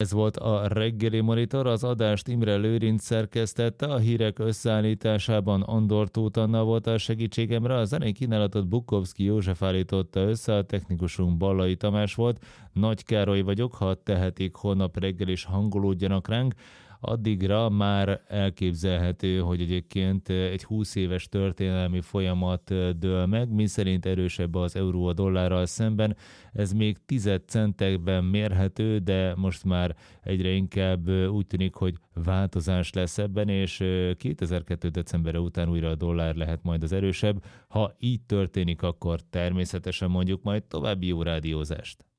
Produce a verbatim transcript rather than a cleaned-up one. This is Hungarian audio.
Ez volt a reggeli monitor, az adást Imre Lőrinc szerkesztette, a hírek összeállításában Andor Tóth Anna volt a segítségemre, a zenei kínálatot Bukowski József állította össze, a technikusunk Ballai Tamás volt, Nagy Károly vagyok, ha tehetik, holnap reggel is hangolódjanak ránk. Addigra már elképzelhető, hogy egyébként egy húsz éves történelmi folyamat dől meg, miszerint erősebb az euró a dollárral szemben. Ez még tized centekben mérhető, de most már egyre inkább úgy tűnik, hogy változás lesz ebben, és kétezer-kettő decemberre után újra a dollár lehet majd az erősebb. Ha így történik, akkor természetesen mondjuk majd további jó rádiózást.